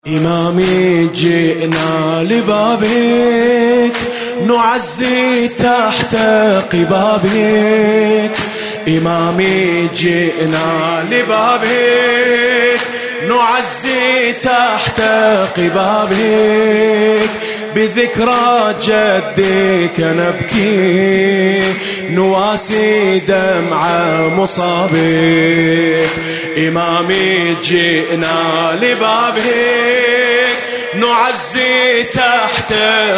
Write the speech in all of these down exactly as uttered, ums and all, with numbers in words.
إمامي جئنا لبابك نعزي تحت قبابك. إمامي جئنا لبابك نعزي تحت قبابك. بذكرى جدك نبكي نواسي دمع مصابك. إمامي جئنا لبابك نعزي تحت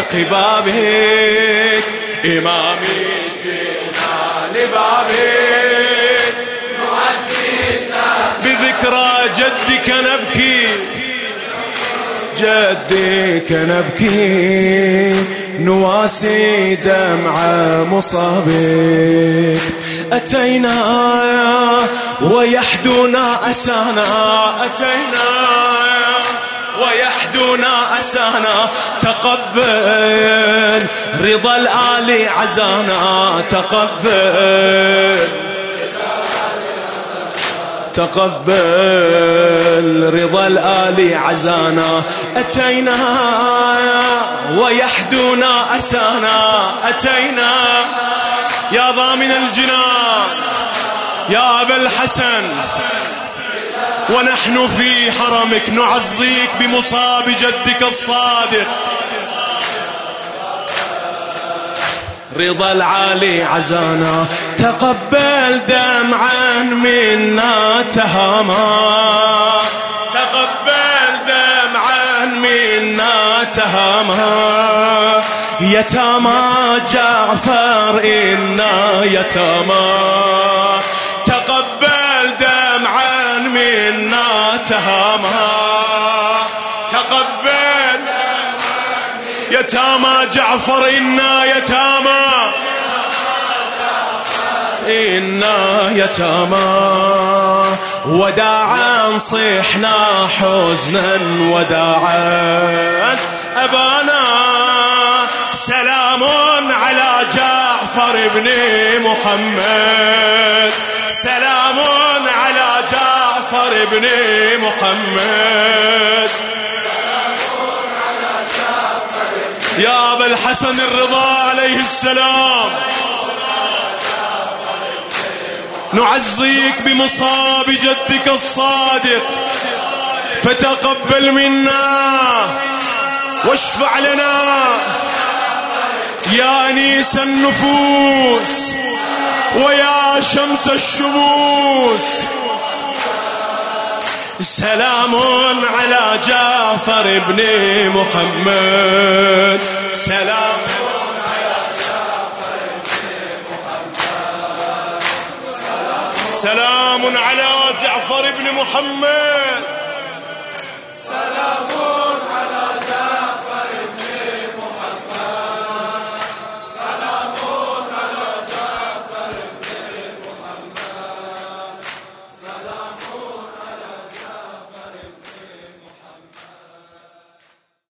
قبابك. إمامي جئنا لبابك نعزي تحت بذكرى جدك نبكي جدك نبكي نواسي دمع مصابك. أتينا ويحدنا أسانا أتينا ويحدنا أسانا. تقبل رضا الآل عزانا تقبل تقبل رضا الآل عزانا. أتينا ويحدنا أسانا أتينا يا ضامن الجنان يا أبا الحسن ونحن في حرمك نعزيك بمصاب جدك الصادق. رضا العالي عزانا. تقبل دمعا منا تهاما تقبل دمعا منا تهاما. يتامى جعفر إنا يتامى. تقبل دمعا منا تهاما. تقبل يتامى جعفر إنا يتامى إنا يتامى. وداعا صحنا حزنا وداعا أبانا. سلام على جعفر بن محمد سلام على جعفر بن محمد. يا أبا الحسن الرضا عليه السلام نعزيك بمصاب جدك الصادق. فتقبل منا واشفع لنا يا أنيس النفوس ويا شمس الشموس. سلام على جعفر بن محمد سلام على جعفر بن محمد سلام على جعفر بن محمد.